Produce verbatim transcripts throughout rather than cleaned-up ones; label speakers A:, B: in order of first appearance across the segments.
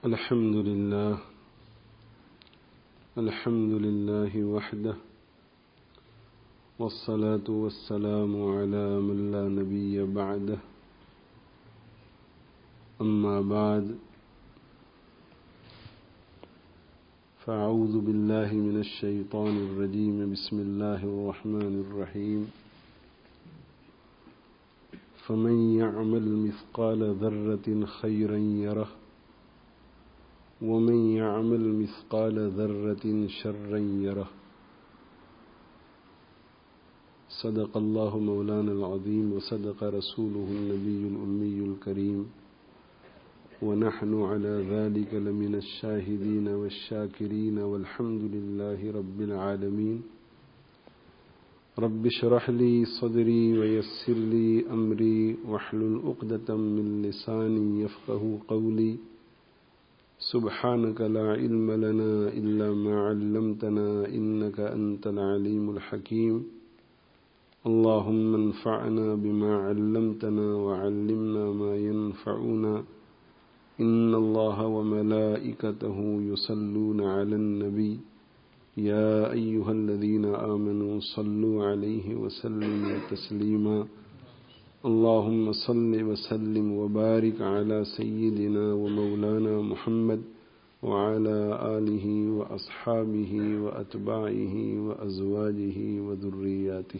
A: الحمد لله الحمد لله وحده والصلاة والسلام على من لا نبي بعده أما بعد فأعوذ بالله من الشيطان الرجيم بسم الله الرحمن الرحيم فمن يعمل مثقال ذرة خيرا يره ومن يعمل مثقال ذرة شرا يره صدق الله مولانا العظيم وصدق رسوله النبي الأمي الكريم ونحن على ذلك لمن الشاهدين والشاكرين والحمد لله رب العالمين رب اشرح لي صدري ويسر لي أمري واحلل عقدة من لساني يفقه قولي سبحانك لا علم لنا إلا ما علمتنا إنك أنت العليم الحكيم اللهم انفعنا بما علمتنا وعلمنا ما ينفعنا إن الله وملائكته يصلون على النبي يا أيها الذين آمنوا صلوا عليه وسلموا تسليما اللهم صل وسلم وبارك على سيدنا ومولانا محمد وعلى آله وأصحابه وأتباعه وأزواجه وذرياته.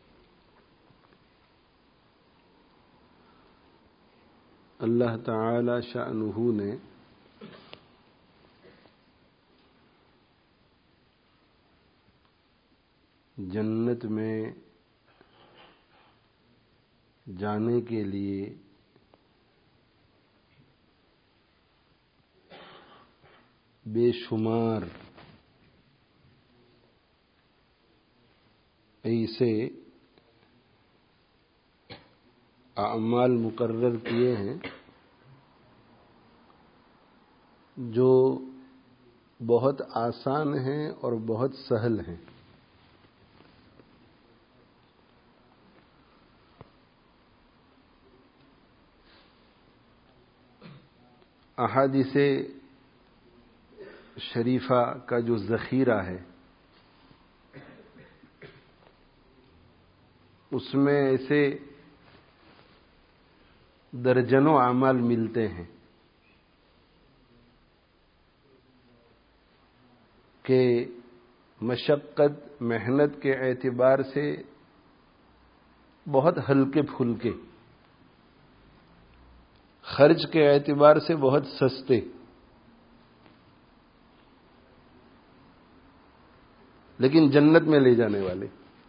A: اللہ تعالی شأنہ نے جنت میں جانے کے لیے بے شمار ایسے اعمال مقرر کیے ہیں جو بہت آسان ہیں اور بہت سہل ہیں. احادیث شریفہ کا جو ذخیرہ ہے اس میں ایسے درجنوں اعمال ملتے ہیں کہ مشقت محنت کے اعتبار سے بہت ہلکے پھلکے، خرچ کے اعتبار سے بہت سستے، لیکن جنت میں لے جانے والے.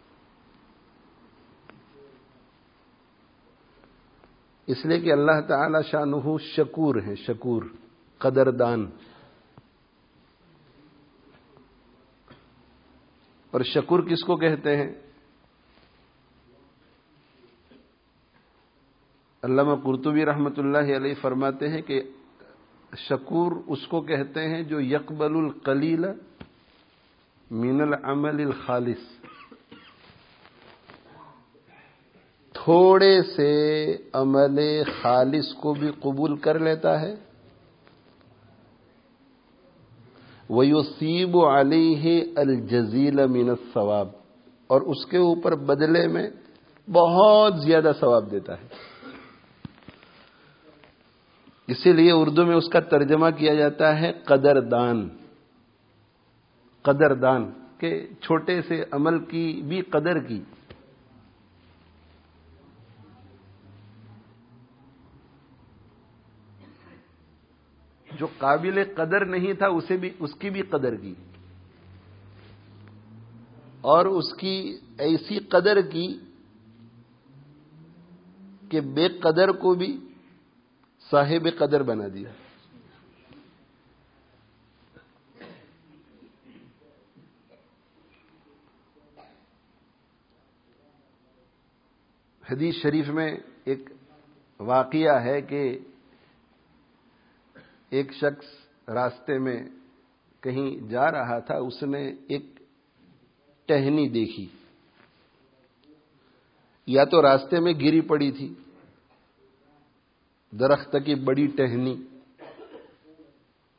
A: اس لیے کہ اللہ تعالی شانہ شکور ہیں، شکور، قدردان. اور شکور کس کو کہتے ہیں؟ علامہ قرطبی رحمۃ اللہ علیہ فرماتے ہیں کہ شکور اس کو کہتے ہیں جو یقبل القلیل من العمل الخالص، تھوڑے سے عمل خالص کو بھی قبول کر لیتا ہے. وَيُصِيبُ عَلَيْهِ الْجَزِيلَ مِنَ الثَّوَابِ، اور اس کے اوپر بدلے میں بہت زیادہ ثواب دیتا ہے. اسی لیے اردو میں اس کا ترجمہ کیا جاتا ہے قدردان. قدردان کہ چھوٹے سے عمل کی بھی قدر کی. جو قابل قدر نہیں تھا اسے بھی، اس کی بھی قدر کی، اور اس کی ایسی قدر کی کہ بے قدر کو بھی صاحب قدر بنا دیا. حدیث شریف میں ایک واقعہ ہے کہ ایک شخص راستے میں کہیں جا رہا تھا، اس نے ایک ٹہنی دیکھی، یا تو راستے میں گری پڑی تھی، درخت کی بڑی ٹہنی،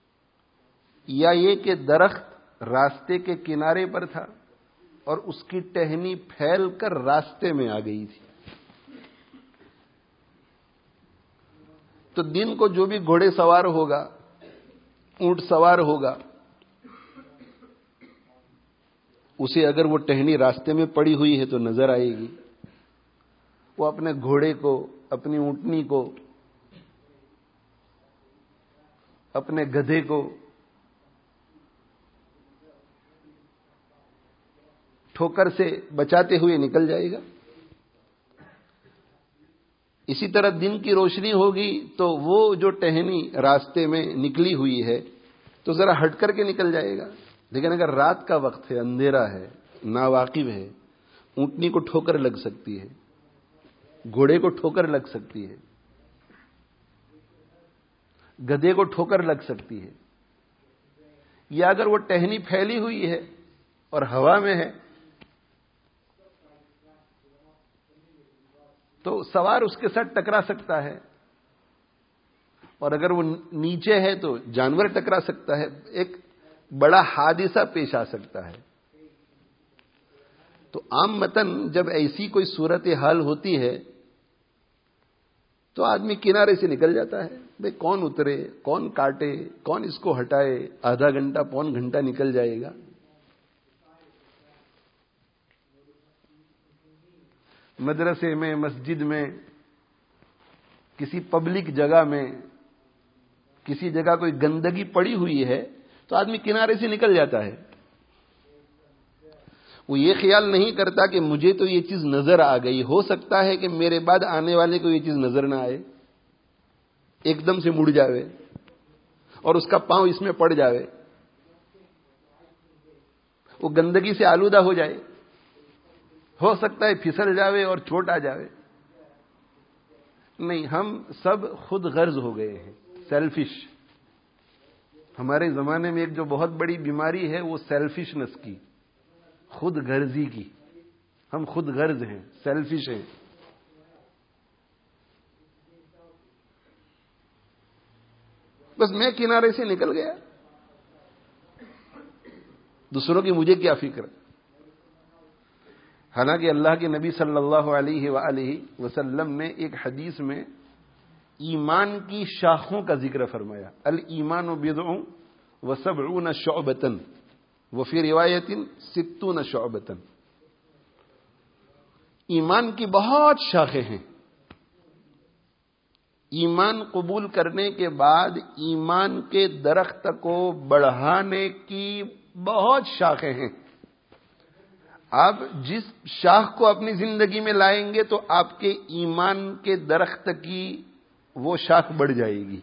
A: یا یہ کہ درخت راستے کے کنارے پر تھا اور اس کی ٹہنی پھیل کر راستے میں آ گئی تھی. تو دن کو جو بھی گھوڑے سوار ہوگا، اونٹ سوار ہوگا، اسے اگر وہ ٹہنی راستے میں پڑی ہوئی ہے تو نظر آئے گی. وہ اپنے گھوڑے کو، اپنی اونٹنی کو، اپنے گدھے کو ٹھوکر سے بچاتے ہوئے نکل جائے گا. اسی طرح دن کی روشنی ہوگی تو وہ جو ٹہنی راستے میں نکلی ہوئی ہے تو ذرا ہٹ کر کے نکل جائے گا. لیکن اگر رات کا وقت ہے، اندھیرا ہے، ناواقف ہے، اونٹنی کو ٹھوکر لگ سکتی ہے، گھوڑے کو ٹھوکر لگ سکتی ہے، گدھے کو ٹھوکر لگ سکتی ہے. یا اگر وہ ٹہنی پھیلی ہوئی ہے اور ہوا میں ہے تو سوار اس کے ساتھ ٹکرا سکتا ہے، اور اگر وہ نیچے ہے تو جانور ٹکرا سکتا ہے. ایک بڑا حادثہ پیش آ سکتا ہے. تو عام متن جب ایسی کوئی صورت حال ہوتی ہے تو آدمی کنارے سے نکل جاتا ہے. بھئی کون اترے، کون کاٹے، کون اس کو ہٹائے، آدھا گھنٹہ پون گھنٹہ نکل جائے گا. مدرسے میں، مسجد میں، کسی پبلک جگہ میں، کسی جگہ کوئی گندگی پڑی ہوئی ہے تو آدمی کنارے سے نکل جاتا ہے. وہ یہ خیال نہیں کرتا کہ مجھے تو یہ چیز نظر آ گئی، ہو سکتا ہے کہ میرے بعد آنے والے کو یہ چیز نظر نہ آئے، ایک دم سے مڑ جاوے اور اس کا پاؤں اس میں پڑ جاوے، وہ گندگی سے آلودہ ہو جائے، ہو سکتا ہے پھسل جاوے اور چوٹ آ جاوے. نہیں، ہم سب خود غرض ہو گئے ہیں، سیلفش. ہمارے زمانے میں ایک جو بہت بڑی بیماری ہے وہ سیلفشنس کی، خود غرضی کی. ہم خود غرض ہیں، سیلفش ہیں. بس میں کنارے سے نکل گیا، دوسروں کی مجھے کیا فکر. حالانکہ اللہ کے نبی صلی اللہ علیہ وآلہ وسلم نے ایک حدیث میں ایمان کی شاخوں کا ذکر فرمایا. الایمان بضع وسبعون شعبۃ وفی روایت ستون شعبۃ. ایمان کی بہت شاخیں ہیں. ایمان قبول کرنے کے بعد ایمان کے درخت کو بڑھانے کی بہت شاخیں ہیں. آپ جس شاخ کو اپنی زندگی میں لائیں گے تو آپ کے ایمان کے درخت کی وہ شاخ بڑھ جائے گی.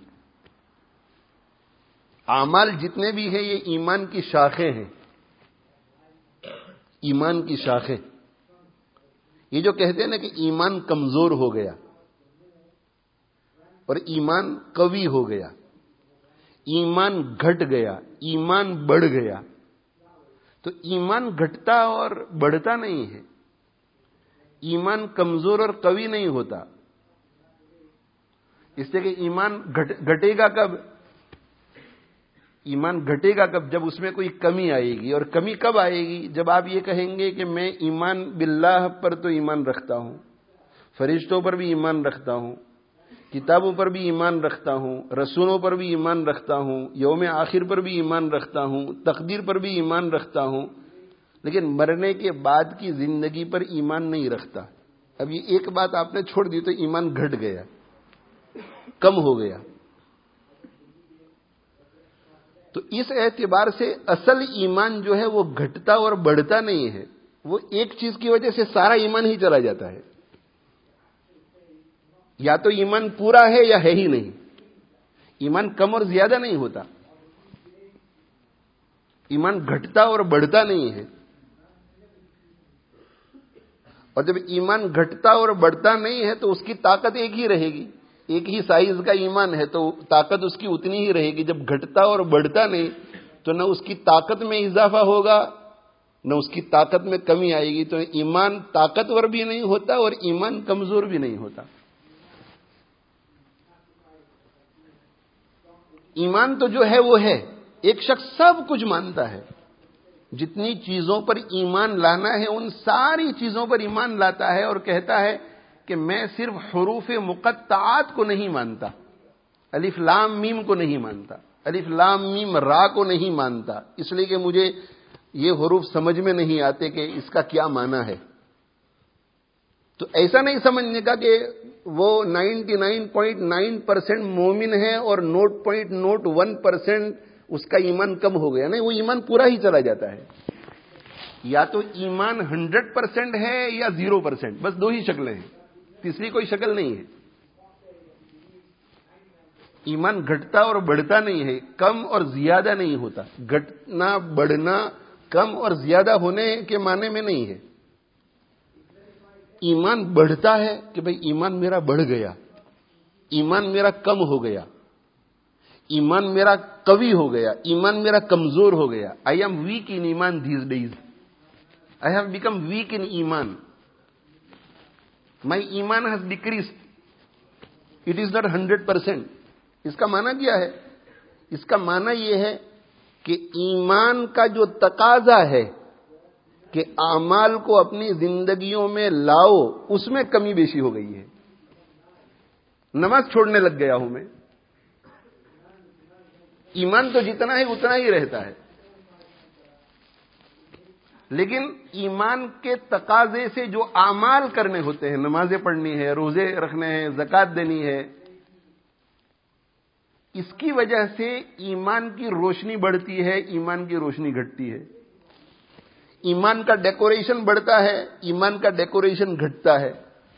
A: اعمال جتنے بھی ہیں یہ ایمان کی شاخیں ہیں. ایمان کی شاخیں. یہ جو کہتے ہیں نا کہ ایمان کمزور ہو گیا اور ایمان قوی ہو گیا، ایمان گھٹ گیا، ایمان بڑھ گیا، تو ایمان گھٹتا اور بڑھتا نہیں ہے. ایمان کمزور اور قوی نہیں ہوتا. اس لیے کہ ایمان گھٹ گھٹے گا کب؟ ایمان گھٹے گا کب؟ جب اس میں کوئی کمی آئے گی. اور کمی کب آئے گی؟ جب آپ یہ کہیں گے کہ میں ایمان باللہ پر تو ایمان رکھتا ہوں، فرشتوں پر بھی ایمان رکھتا ہوں، کتابوں پر بھی ایمان رکھتا ہوں، رسولوں پر بھی ایمان رکھتا ہوں، یوم آخر پر بھی ایمان رکھتا ہوں، تقدیر پر بھی ایمان رکھتا ہوں، لیکن مرنے کے بعد کی زندگی پر ایمان نہیں رکھتا. اب یہ ایک بات آپ نے چھوڑ دی تو ایمان گھٹ گیا، کم ہو گیا. تو اس اعتبار سے اصل ایمان جو ہے وہ گھٹتا اور بڑھتا نہیں ہے. وہ ایک چیز کی وجہ سے سارا ایمان ہی چلا جاتا ہے. یا تو ایمان پورا ہے یا ہے ہی نہیں. ایمان کم اور زیادہ نہیں ہوتا. ایمان گھٹتا اور بڑھتا نہیں ہے. اور جب ایمان گھٹتا اور بڑھتا نہیں ہے تو اس کی طاقت ایک ہی رہے گی. ایک ہی سائز کا ایمان ہے تو طاقت اس کی اتنی ہی رہے گی. جب گھٹتا اور بڑھتا نہیں تو نہ اس کی طاقت میں اضافہ ہوگا نہ اس کی طاقت میں کمی آئے گی. تو ایمان طاقتور بھی نہیں ہوتا اور ایمان کمزور بھی نہیں ہوتا. ایمان تو جو ہے وہ ہے، ایک شخص سب کچھ مانتا ہے، جتنی چیزوں پر ایمان لانا ہے ان ساری چیزوں پر ایمان لاتا ہے، اور کہتا ہے کہ میں صرف حروف مقطعات کو نہیں مانتا، الف لام میم کو نہیں مانتا، الف لام میم را کو نہیں مانتا، اس لیے کہ مجھے یہ حروف سمجھ میں نہیں آتے کہ اس کا کیا معنی ہے۔ تو ایسا نہیں سمجھنے کا کہ وہ ninety nine point nine percent مومن ہے اور nought point nought one percent اس کا ایمان کم ہو گیا، نہیں، وہ ایمان پورا ہی چلا جاتا ہے۔ یا تو ایمان ہنڈریڈ پرسینٹ ہے یا زیرو پرسینٹ، بس دو ہی شکلیں ہیں، تیسری کوئی شکل نہیں ہے۔ ایمان گھٹتا اور بڑھتا نہیں ہے، کم اور زیادہ نہیں ہوتا، گھٹنا بڑھنا کم اور زیادہ ہونے کے معنی میں نہیں ہے۔ ایمان بڑھتا ہے کہ بھئی ایمان میرا بڑھ گیا، ایمان میرا کم ہو گیا، ایمان میرا قوی ہو گیا، ایمان میرا کمزور ہو گیا۔ I am weak in iman these days, I have become weak in iman, my iman has decreased, it is not hundred percent. اس کا معنی کیا ہے؟ اس کا معنی یہ ہے کہ ایمان کا جو تقاضا ہے کہ اعمال کو اپنی زندگیوں میں لاؤ، اس میں کمی بیشی ہو گئی ہے۔ نماز چھوڑنے لگ گیا ہوں میں، ایمان تو جتنا ہے اتنا ہی رہتا ہے، لیکن ایمان کے تقاضے سے جو اعمال کرنے ہوتے ہیں، نمازیں پڑھنی ہے، روزے رکھنے ہیں، زکوٰۃ دینی ہے، اس کی وجہ سے ایمان کی روشنی بڑھتی ہے، ایمان کی روشنی گھٹتی ہے۔ ایمان کا ڈیکوریشن بڑھتا ہے، ایمان کا ڈیکوریشن گھٹتا ہے۔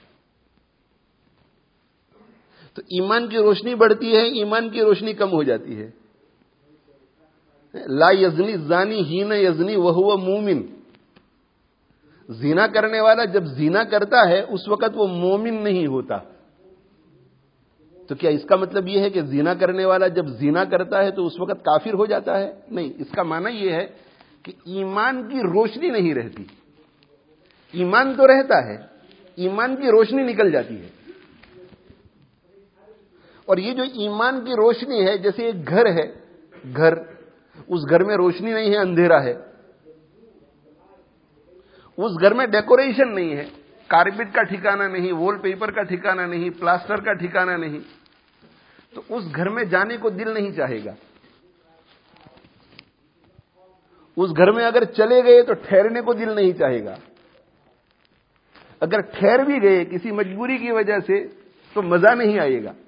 A: تو ایمان کی روشنی بڑھتی ہے، ایمان کی روشنی کم ہو جاتی ہے۔ لا یزنی الزانی حین یزنی وہو مومن، زنا کرنے والا جب زنا کرتا ہے اس وقت وہ مومن نہیں ہوتا۔ تو کیا اس کا مطلب یہ ہے کہ زنا کرنے والا جب زنا کرتا ہے تو اس وقت کافر ہو جاتا ہے؟ نہیں، اس کا معنی یہ ہے کہ ایمان کی روشنی نہیں رہتی۔ ایمان تو رہتا ہے، ایمان کی روشنی نکل جاتی ہے۔ اور یہ جو ایمان کی روشنی ہے، جیسے ایک گھر ہے، گھر، اس گھر میں روشنی نہیں ہے، اندھیرا ہے، اس گھر میں ڈیکوریشن نہیں ہے، کارپیٹ کا ٹھکانہ نہیں، وال پیپر کا ٹھکانہ نہیں، پلاسٹر کا ٹھکانہ نہیں، تو اس گھر میں جانے کو دل نہیں چاہے گا۔ اس گھر میں اگر چلے گئے تو ٹھہرنے کو دل نہیں چاہے گا، اگر ٹھہر بھی گئے کسی مجبوری کی وجہ سے تو مزہ نہیں آئے گا۔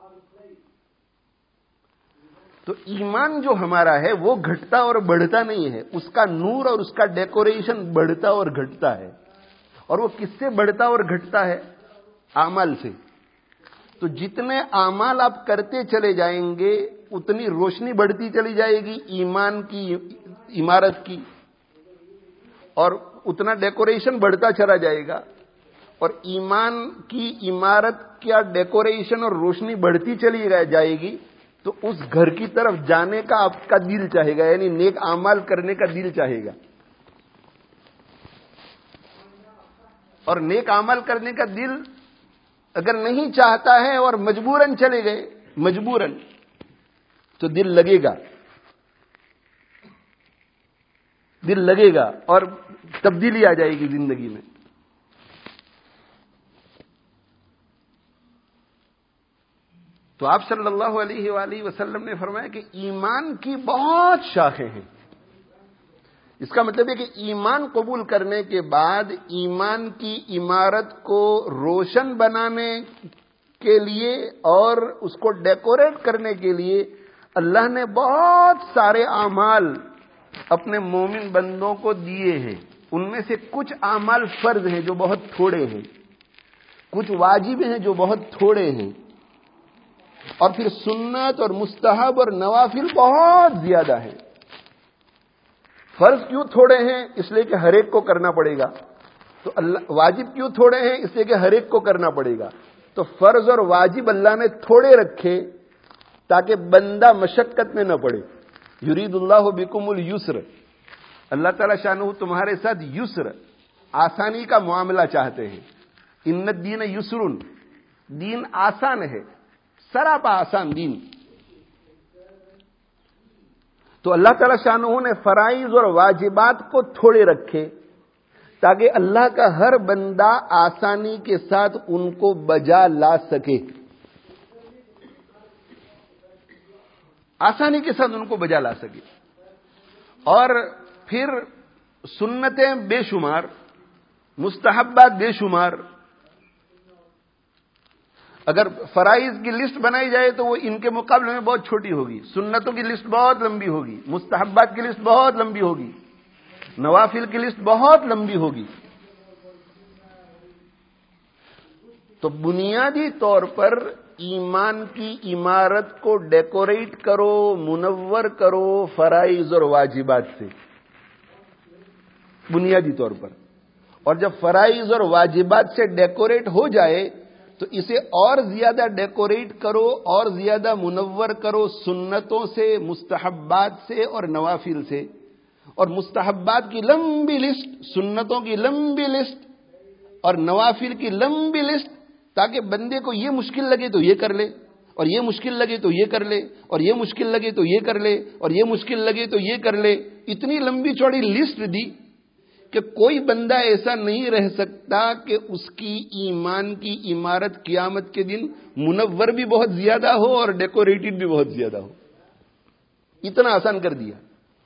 A: تو ایمان جو ہمارا ہے وہ گھٹتا اور بڑھتا نہیں ہے، اس کا نور اور اس کا ڈیکوریشن بڑھتا اور گھٹتا ہے۔ اور وہ کس سے بڑھتا اور گھٹتا ہے؟ اعمال سے۔ تو جتنے اعمال آپ کرتے چلے جائیں گے اتنی روشنی بڑھتی چلی جائے گی ایمان کی عمارت کی، اور اتنا ڈیکوریشن بڑھتا چلا جائے گا۔ اور ایمان کی عمارت کا ڈیکوریشن اور روشنی بڑھتی چلی جائے گی تو اس گھر کی طرف جانے کا آپ کا دل چاہے گا، یعنی نیک اعمال کرنے کا دل چاہے گا۔ اور نیک اعمال کرنے کا دل اگر نہیں چاہتا ہے اور مجبوراً چلے گئے، مجبوراً، تو دل لگے گا، دل لگے گا اور تبدیلی آ جائے گی زندگی میں۔ تو آپ صلی اللہ علیہ وآلہ وسلم نے فرمایا کہ ایمان کی بہت شاخیں ہیں۔ اس کا مطلب ہے کہ ایمان قبول کرنے کے بعد ایمان کی عمارت کو روشن بنانے کے لیے اور اس کو ڈیکوریٹ کرنے کے لیے اللہ نے بہت سارے اعمال اپنے مومن بندوں کو دیے ہیں۔ ان میں سے کچھ اعمال فرض ہیں جو بہت تھوڑے ہیں، کچھ واجب ہیں جو بہت تھوڑے ہیں، اور پھر سنت اور مستحب اور نوافل بہت زیادہ ہیں۔ فرض کیوں تھوڑے ہیں؟ اس لیے کہ ہر ایک کو کرنا پڑے گا۔ تو اللہ واجب کیوں تھوڑے ہیں؟ اس لیے کہ ہر ایک کو کرنا پڑے گا۔ تو فرض اور واجب اللہ نے تھوڑے رکھے تاکہ بندہ مشقت میں نہ پڑے۔ یرید اللہ بکم اليسر، اللہ تعالیٰ شانہ تمہارے ساتھ یسر، آسانی کا معاملہ چاہتے ہیں۔ ان الدین یسر، دین آسان ہے، سراپا آسان دین۔ تو اللہ تعالی شانہ نے فرائض اور واجبات کو تھوڑے رکھے تاکہ اللہ کا ہر بندہ آسانی کے ساتھ ان کو بجا لا سکے، آسانی کے ساتھ ان کو بجا لا سکے۔ اور پھر سنتیں بے شمار، مستحبات بے شمار۔ اگر فرائض کی لسٹ بنائی جائے تو وہ ان کے مقابلے میں بہت چھوٹی ہوگی، سنتوں کی لسٹ بہت لمبی ہوگی، مستحبات کی لسٹ بہت لمبی ہوگی، نوافل کی لسٹ بہت لمبی ہوگی۔ تو بنیادی طور پر ایمان کی عمارت کو ڈیکوریٹ کرو، منور کرو فرائض اور واجبات سے، بنیادی طور پر۔ اور جب فرائض اور واجبات سے ڈیکوریٹ ہو جائے تو اسے اور زیادہ ڈیکوریٹ کرو، اور زیادہ منور کرو سنتوں سے، مستحبات سے اور نوافل سے۔ اور مستحبات کی لمبی لسٹ، سنتوں کی لمبی لسٹ اور نوافل کی لمبی لسٹ، تاکہ بندے کو یہ مشکل لگے تو یہ کر لے، اور یہ مشکل لگے تو یہ کر لے، اور یہ مشکل لگے تو یہ کر لے، اور یہ مشکل لگے تو یہ کر لے۔ اتنی لمبی چوڑی لسٹ دی کہ کوئی بندہ ایسا نہیں رہ سکتا کہ اس کی ایمان کی عمارت قیامت کے دن منور بھی بہت زیادہ ہو اور ڈیکوریٹڈ بھی بہت زیادہ ہو۔ اتنا آسان کر دیا۔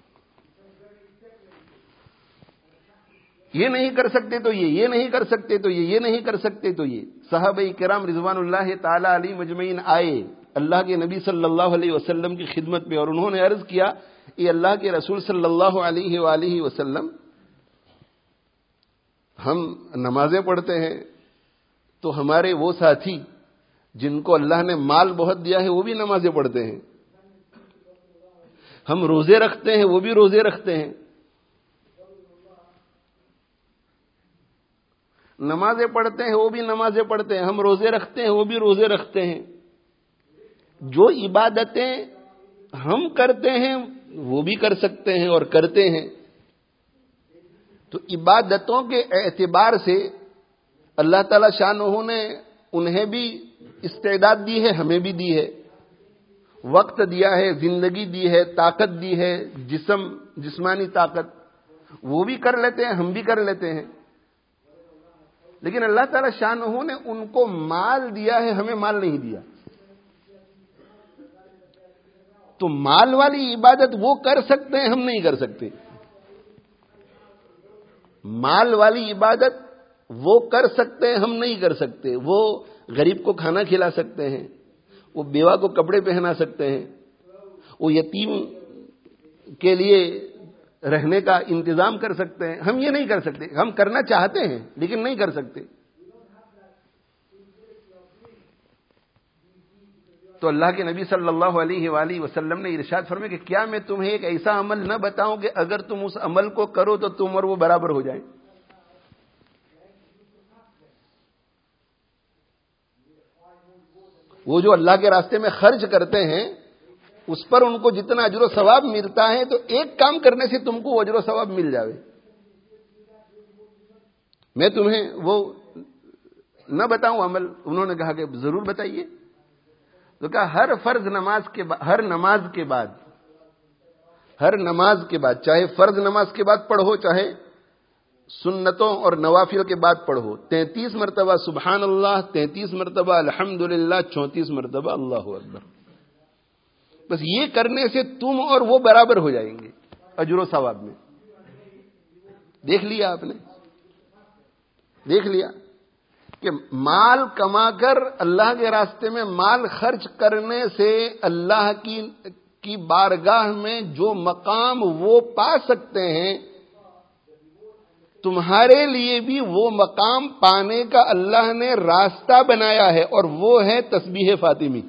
A: یہ نہیں کر سکتے تو یہ یہ نہیں کر سکتے تو یہ یہ نہیں کر سکتے تو یہ۔ صحابہ کرام رضوان اللہ تعالی علیہ مجمعین آئے اللہ کے نبی صلی اللہ علیہ وسلم کی خدمت میں، اور انہوں نے عرض کیا، اے اللہ کے رسول صلی اللہ علیہ وآلہ وسلم، ہم نمازیں پڑھتے ہیں تو ہمارے وہ ساتھی جن کو اللہ نے مال بہت دیا ہے وہ بھی نمازیں پڑھتے ہیں، ہم روزے رکھتے ہیں وہ بھی روزے رکھتے ہیں، نمازیں پڑھتے ہیں وہ بھی نمازیں پڑھتے ہیں، ہم روزے رکھتے ہیں وہ بھی روزے رکھتے ہیں۔ جو عبادتیں ہم کرتے ہیں وہ بھی کر سکتے ہیں اور کرتے ہیں۔ تو عبادتوں کے اعتبار سے اللہ تعالی شانہ نے انہیں بھی استعداد دی ہے، ہمیں بھی دی ہے، وقت دیا ہے، زندگی دی ہے، طاقت دی ہے، جسم جسمانی طاقت، وہ بھی کر لیتے ہیں، ہم بھی کر لیتے ہیں۔ لیکن اللہ تعالی شانہ نے ان کو مال دیا ہے، ہمیں مال نہیں دیا۔ تو مال والی عبادت وہ کر سکتے ہیں، ہم نہیں کر سکتے۔ مال والی عبادت وہ کر سکتے ہیں، ہم نہیں کر سکتے۔ وہ غریب کو کھانا کھلا سکتے ہیں، وہ بیوہ کو کپڑے پہنا سکتے ہیں، وہ یتیم کے لیے رہنے کا انتظام کر سکتے ہیں، ہم یہ نہیں کر سکتے۔ ہم کرنا چاہتے ہیں لیکن نہیں کر سکتے۔ تو اللہ کے نبی صلی اللہ علیہ وآلہ وسلم نے ارشاد فرمایا کہ کیا میں تمہیں ایک ایسا عمل نہ بتاؤں کہ اگر تم اس عمل کو کرو تو تم اور وہ برابر ہو جائیں۔ وہ جو اللہ کے راستے میں خرچ کرتے ہیں اس پر ان کو جتنا اجر و ثواب ملتا ہے، تو ایک کام کرنے سے تم کو اجر و ثواب مل جاوے۔ میں تمہیں وہ نہ بتاؤں عمل؟ انہوں نے کہا کہ ضرور بتائیے۔ تو کہا ہر فرض نماز کے بعد، ہر نماز کے بعد ہر نماز کے بعد چاہے فرض نماز کے بعد پڑھو، چاہے سنتوں اور نوافل کے بعد پڑھو، تینتیس مرتبہ سبحان اللہ، تینتیس مرتبہ الحمدللہ، چونتیس مرتبہ اللہ اکبر۔ بس یہ کرنے سے تم اور وہ برابر ہو جائیں گے اجر و ثواب میں۔ دیکھ لیا آپ نے، دیکھ لیا کہ مال کما کر اللہ کے راستے میں مال خرچ کرنے سے اللہ کی کی بارگاہ میں جو مقام وہ پا سکتے ہیں، تمہارے لیے بھی وہ مقام پانے کا اللہ نے راستہ بنایا ہے، اور وہ ہے تسبیح فاطمی۔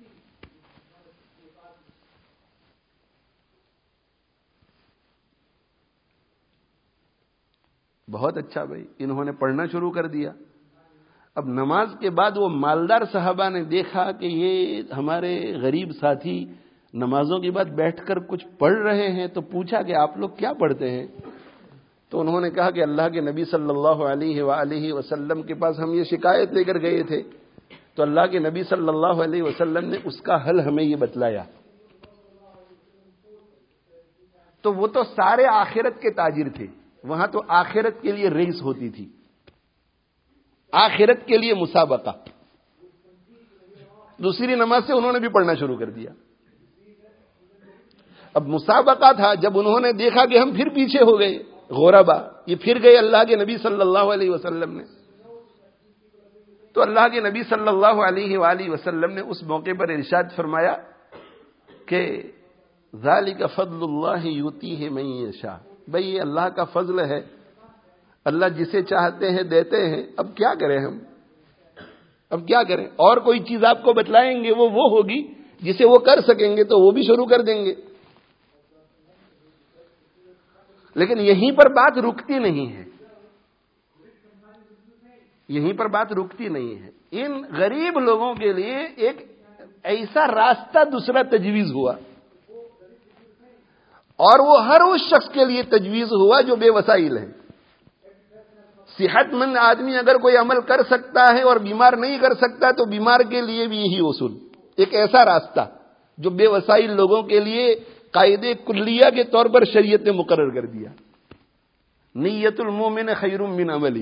A: بہت اچھا بھائی، انہوں نے پڑھنا شروع کر دیا۔ اب نماز کے بعد وہ مالدار صحابہ نے دیکھا کہ یہ ہمارے غریب ساتھی نمازوں کے بعد بیٹھ کر کچھ پڑھ رہے ہیں، تو پوچھا کہ آپ لوگ کیا پڑھتے ہیں؟ تو انہوں نے کہا کہ اللہ کے نبی صلی اللہ علیہ وآلہ وسلم کے پاس ہم یہ شکایت لے کر گئے تھے، تو اللہ کے نبی صلی اللہ علیہ وسلم نے اس کا حل ہمیں یہ بتلایا۔ تو وہ تو سارے آخرت کے تاجر تھے، وہاں تو آخرت کے لیے ریس ہوتی تھی، آخرت کے لیے مسابقہ۔ دوسری نماز سے انہوں نے بھی پڑھنا شروع کر دیا۔ اب مسابقہ تھا، جب انہوں نے دیکھا کہ ہم پھر پیچھے ہو گئے، غربا، یہ پھر گئے اللہ کے نبی صلی اللہ علیہ وسلم نے، تو اللہ کے نبی صلی اللہ علیہ وآلہ وسلم نے اس موقع پر ارشاد فرمایا کہ ذالک فضل اللہ یؤتیہ من یشاء، بھئی یہ اللہ کا فضل ہے، اللہ جسے چاہتے ہیں دیتے ہیں، اب کیا کریں ہم، اب کیا کریں؟ اور کوئی چیز آپ کو بتلائیں گے وہ وہ ہوگی جسے وہ کر سکیں گے تو وہ بھی شروع کر دیں گے۔ لیکن یہیں پر بات رکتی نہیں ہے، یہیں پر بات رکتی نہیں ہے۔ ان غریب لوگوں کے لیے ایک ایسا راستہ دوسرا تجویز ہوا، اور وہ ہر اس شخص کے لیے تجویز ہوا جو بے وسائل ہے۔ صحت مند آدمی اگر کوئی عمل کر سکتا ہے اور بیمار نہیں کر سکتا تو بیمار کے لیے بھی یہی اصول، ایک ایسا راستہ جو بے وسائل لوگوں کے لیے قاعدے کلیہ کے طور پر شریعت نے مقرر کر دیا۔ نیت المومن خیر من عملہ،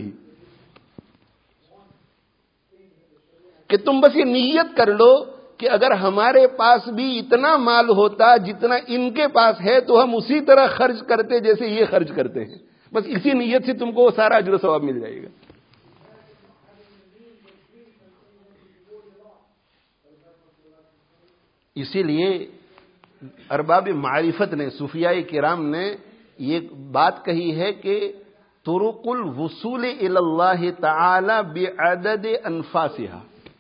A: کہ تم بس یہ نیت کر لو کہ اگر ہمارے پاس بھی اتنا مال ہوتا جتنا ان کے پاس ہے تو ہم اسی طرح خرچ کرتے جیسے یہ خرچ کرتے ہیں، بس اسی نیت سے تم کو سارا اجر و ثواب مل جائے گا۔ اسی لیے ارباب معرفت نے، صوفیاء کرام نے یہ بات کہی ہے کہ طرق الوصول الی اللہ تعالی بعدد انفاسها،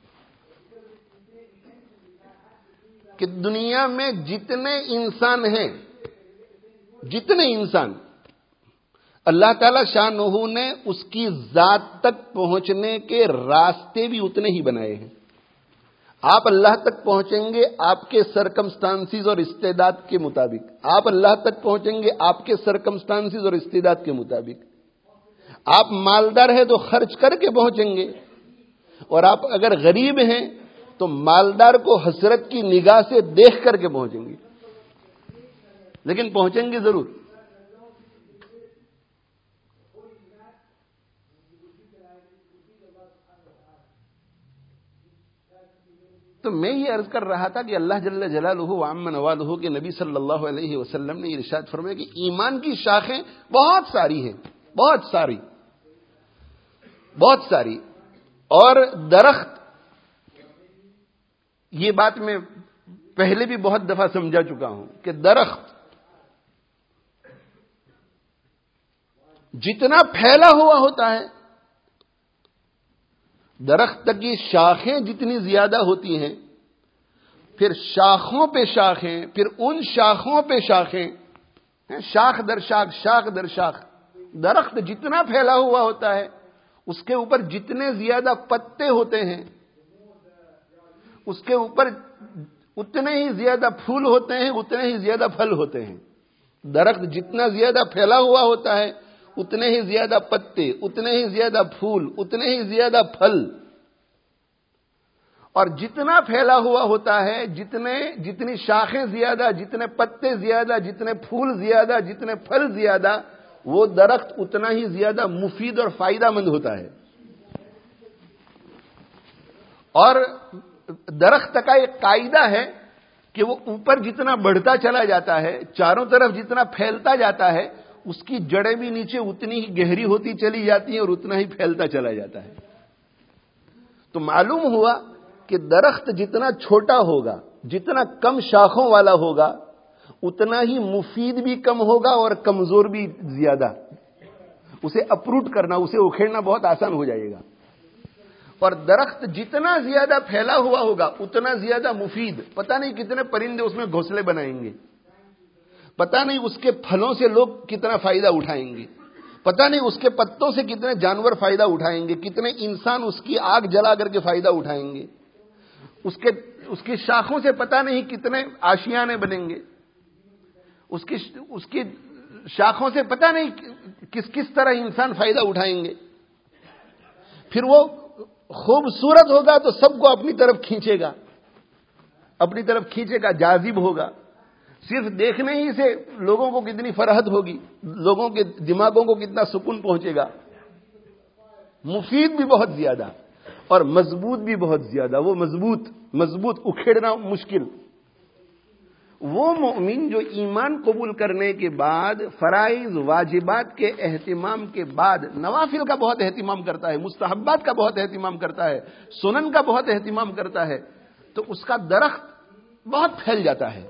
A: کہ دنیا میں جتنے انسان ہیں، جتنے انسان، اللہ تعالی شانہ نے اس کی ذات تک پہنچنے کے راستے بھی اتنے ہی بنائے ہیں۔ آپ اللہ تک پہنچیں گے آپ کے سرکمسٹانسز اور استعداد کے مطابق، آپ اللہ تک پہنچیں گے آپ کے سرکمسٹانسز اور استعداد کے مطابق۔ آپ مالدار ہیں تو خرچ کر کے پہنچیں گے، اور آپ اگر غریب ہیں تو مالدار کو حسرت کی نگاہ سے دیکھ کر کے پہنچیں گے، لیکن پہنچیں گے ضرور۔ تو میں یہ عرض کر رہا تھا کہ اللہ جل جلالہ وعم نوالہ کے نبی صلی اللہ علیہ وسلم نے ارشاد فرمایا کہ ایمان کی شاخیں بہت ساری ہیں، بہت ساری بہت ساری اور درخت، یہ بات میں پہلے بھی بہت دفعہ سمجھا چکا ہوں کہ درخت جتنا پھیلا ہوا ہوتا ہے، درخت کی شاخیں جتنی زیادہ ہوتی ہیں، پھر شاخوں پہ شاخیں، پھر ان شاخوں پہ شاخیں، شاخ در شاخ، شاخ در شاخ، درخت جتنا پھیلا ہوا ہوتا ہے اس کے اوپر جتنے زیادہ پتے ہوتے ہیں، اس کے اوپر اتنے ہی زیادہ پھول ہوتے ہیں، اتنے ہی زیادہ پھل ہوتے ہیں۔ درخت جتنا زیادہ پھیلا ہوا ہوتا ہے اتنے ہی زیادہ پتے، اتنے ہی زیادہ پھول، اتنے ہی زیادہ پھل، اور جتنا پھیلا ہوا ہوتا ہے، جتنے جتنی شاخیں زیادہ، جتنے پتے زیادہ، جتنے پھول زیادہ، جتنے پھل زیادہ، وہ درخت اتنا ہی زیادہ مفید اور فائدہ مند ہوتا ہے۔ اور درخت کا ایک قاعدہ ہے کہ وہ اوپر جتنا بڑھتا چلا جاتا ہے، چاروں طرف جتنا پھیلتا جاتا ہے، اس کی جڑیں بھی نیچے اتنی ہی گہری ہوتی چلی جاتی ہیں اور اتنا ہی پھیلتا چلا جاتا ہے۔ تو معلوم ہوا کہ درخت جتنا چھوٹا ہوگا، جتنا کم شاخوں والا ہوگا، اتنا ہی مفید بھی کم ہوگا اور کمزور بھی زیادہ۔ اسے اپروٹ کرنا، اسے اکھیڑنا بہت آسان ہو جائے گا۔ اور درخت جتنا زیادہ پھیلا ہوا ہوگا اتنا زیادہ مفید، پتہ نہیں کتنے پرندے اس میں گھونسلے بنائیں گے، پتہ نہیں اس کے پھلوں سے لوگ کتنا فائدہ اٹھائیں گے، پتہ نہیں اس کے پتوں سے کتنے جانور فائدہ اٹھائیں گے، کتنے انسان اس کی آگ جلا کر کے فائدہ اٹھائیں گے، اس کے اس کی شاخوں سے پتہ نہیں کتنے آشیانے بنیں گے، اس کی اس کی شاخوں سے پتہ نہیں کس کس طرح انسان فائدہ اٹھائیں گے۔ پھر وہ خوبصورت ہوگا تو سب کو اپنی طرف کھینچے گا، اپنی طرف کھینچے گا، جاذب ہوگا۔ صرف دیکھنے ہی سے لوگوں کو کتنی فرحت ہوگی، لوگوں کے دماغوں کو کتنا سکون پہنچے گا، مفید بھی بہت زیادہ اور مضبوط بھی بہت زیادہ. وہ مضبوط مضبوط اکھیڑنا مشکل. وہ مومن جو ایمان قبول کرنے کے بعد فرائض واجبات کے اہتمام کے بعد نوافل کا بہت اہتمام کرتا ہے، مستحبات کا بہت اہتمام کرتا ہے، سنن کا بہت اہتمام کرتا ہے، تو اس کا درخت بہت پھیل جاتا ہے.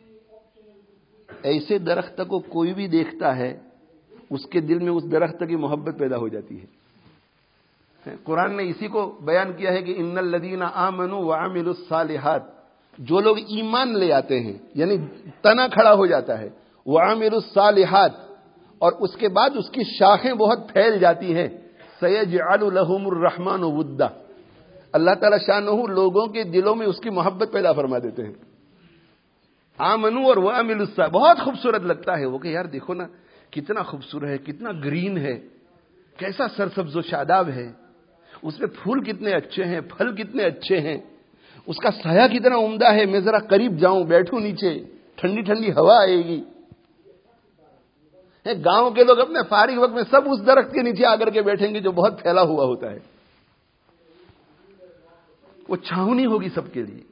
A: ایسے درخت کو کوئی بھی دیکھتا ہے اس کے دل میں اس درخت کی محبت پیدا ہو جاتی ہے. قرآن نے اسی کو بیان کیا ہے کہ ان الذین آمنوا وعملوا الصالحات، جو لوگ ایمان لے آتے ہیں یعنی تنا کھڑا ہو جاتا ہے، وعملوا الصالحات، اور اس کے بعد اس کی شاخیں بہت پھیل جاتی ہیں، سیجعل لهم الرحمن ودا، اللہ تعالی شانہ لوگوں کے دلوں میں اس کی محبت پیدا فرما دیتے ہیں. آمنو اور وعملوا الصالحات بہت خوبصورت لگتا ہے وہ، کہ یار دیکھو نا کتنا خوبصورت ہے، کتنا گرین ہے، کیسا سرسبز و شاداب ہے، اس میں پھول کتنے اچھے ہیں، پھل کتنے اچھے ہیں، اس کا سایہ کتنا عمدہ ہے، میں ذرا قریب جاؤں، بیٹھوں نیچے، ٹھنڈی ٹھنڈی ہوا آئے گی. گاؤں کے لوگ اپنے فارغ وقت میں سب اس درخت کے نیچے آ کر کے بیٹھیں گے جو بہت پھیلا ہوا ہوتا ہے، وہ چھاؤنی ہوگی سب کے لیے،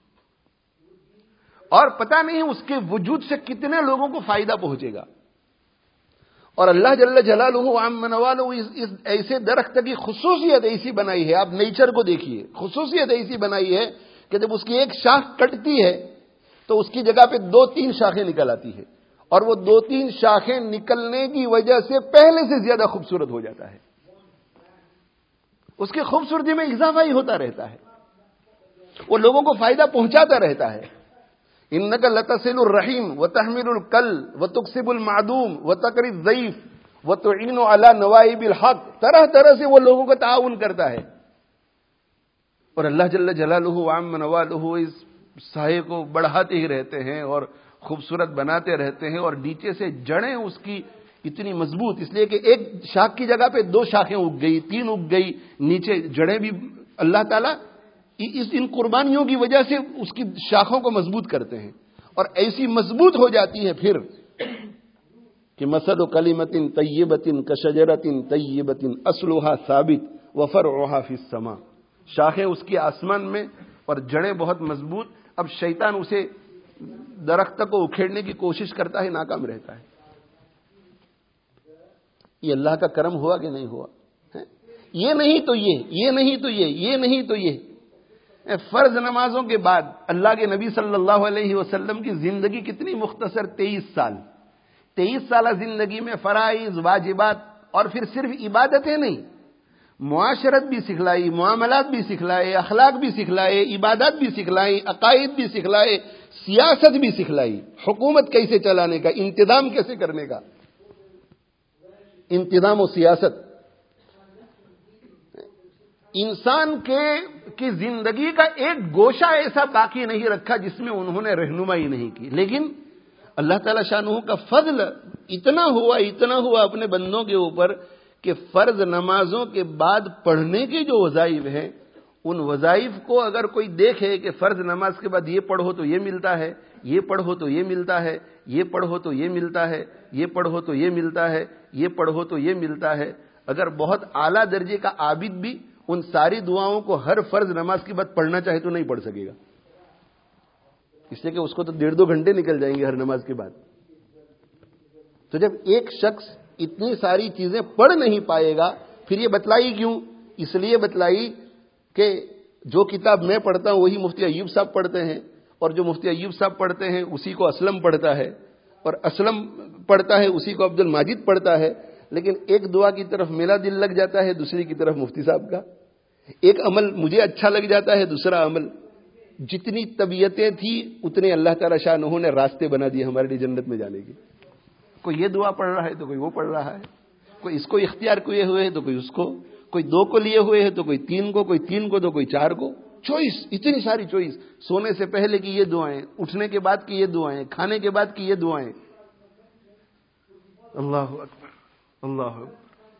A: اور پتہ نہیں اس کے وجود سے کتنے لوگوں کو فائدہ پہنچے گا. اور اللہ جل جلالہ وعم نوالہ اس ایسے درخت کی خصوصیت ایسی بنائی ہے، آپ نیچر کو دیکھیے، خصوصیت ایسی بنائی ہے کہ جب اس کی ایک شاخ کٹتی ہے تو اس کی جگہ پہ دو تین شاخیں نکل آتی ہے، اور وہ دو تین شاخیں نکلنے کی وجہ سے پہلے سے زیادہ خوبصورت ہو جاتا ہے. اس کی خوبصورتی میں اضافہ ہی ہوتا رہتا ہے، وہ لوگوں کو فائدہ پہنچاتا رہتا ہے. انک لتصل الرحیم وتحمل الکل وتکسب المعدوم وتقری الضیف وتعین علی نوائب الحق، طرح طرح سے وہ لوگوں کا تعاون کرتا ہے. اور اللہ جل جلالہ وعم نوالہ اس سایے کو بڑھاتے ہی رہتے ہیں اور خوبصورت بناتے رہتے ہیں، اور نیچے سے جڑیں اس کی اتنی مضبوط، اس لیے کہ ایک شاخ کی جگہ پہ دو شاخیں اگ گئی، تین اگ گئی، نیچے جڑیں بھی اللہ تعالیٰ اس ان قربانیوں کی وجہ سے اس کی شاخوں کو مضبوط کرتے ہیں، اور ایسی مضبوط ہو جاتی ہے پھر کہ مثل کلمۃ طیبۃ کشجرۃ طیبۃ اصلھا ثابت وفرعھا فی السماء. شاخیں اس کی آسمان میں اور جڑیں بہت مضبوط. اب شیطان اسے درخت کو اکھیڑنے کی کوشش کرتا ہے، ناکام رہتا ہے. یہ اللہ کا کرم ہوا کہ نہیں ہوا؟ یہ نہیں تو یہ یہ نہیں تو یہ یہ نہیں تو یہ. فرض نمازوں کے بعد اللہ کے نبی صلی اللہ علیہ وسلم کی زندگی کتنی مختصر، تیئیس سال. تیئیس سالہ زندگی میں فرائض واجبات اور پھر صرف عبادتیں نہیں، معاشرت بھی سکھلائی، معاملات بھی سکھلائے، اخلاق بھی سکھلائے، عبادات بھی سکھلائی، عقائد بھی سکھلائے، سیاست بھی سکھلائی، حکومت کیسے چلانے کا، انتظام کیسے کرنے کا، انتظام و سیاست. انسان کے کی زندگی کا ایک گوشہ ایسا باقی نہیں رکھا جس میں انہوں نے رہنمائی نہیں کی. لیکن اللہ تعالی شانہ کا فضل اتنا ہوا اتنا ہوا اپنے بندوں کے اوپر کہ فرض نمازوں کے بعد پڑھنے کے جو وظائف ہیں، ان وظائف کو اگر کوئی دیکھے کہ فرض نماز کے بعد یہ پڑھو تو یہ ملتا ہے، یہ پڑھو تو یہ ملتا ہے، یہ پڑھو تو یہ ملتا ہے، یہ پڑھو تو یہ ملتا ہے، یہ پڑھو تو یہ ملتا ہے، اگر بہت اعلیٰ درجے کا عابد بھی ان ساری دعاؤں کو ہر فرض نماز کے بعد پڑھنا چاہے تو نہیں پڑھ سکے گا، اس لیے کہ اس کو تو ڈیڑھ دو گھنٹے نکل جائیں گے ہر نماز کے بعد. تو جب ایک شخص اتنی ساری چیزیں پڑھ نہیں پائے گا، پھر یہ بتلائی کیوں؟ اس لیے بتلائی کہ جو کتاب میں پڑھتا ہوں وہی مفتی ایوب صاحب پڑھتے ہیں، اور جو مفتی ایوب صاحب پڑھتے ہیں اسی کو اسلم پڑھتا ہے، اور اسلم پڑھتا ہے اسی کو عبد الماجد پڑھتا ہے. لیکن ایک دعا کی طرف میرا دل لگ جاتا ہے، دوسری کی طرف مفتی صاحب کا. ایک عمل مجھے اچھا لگ جاتا ہے، دوسرا عمل. جتنی طبیعتیں تھیں اتنے اللہ تعالی شانہ نے راستے بنا دیے ہمارے لیے جنت میں جانے کے. کوئی یہ دعا پڑھ رہا ہے تو کوئی وہ پڑھ رہا ہے، کوئی اس کو اختیار کیے ہوئے ہے تو کوئی اس کو، کوئی دو کو لیے ہوئے ہے تو کوئی تین کو، کوئی تین کو تو کوئی چار کو. چوائس، اتنی ساری چوائس. سونے سے پہلے کی یہ دعائیں، اٹھنے کے بعد کی یہ دعائیں، کھانے کے بعد کی یہ دعائیں. اللہ اکبر اللہ اکبر.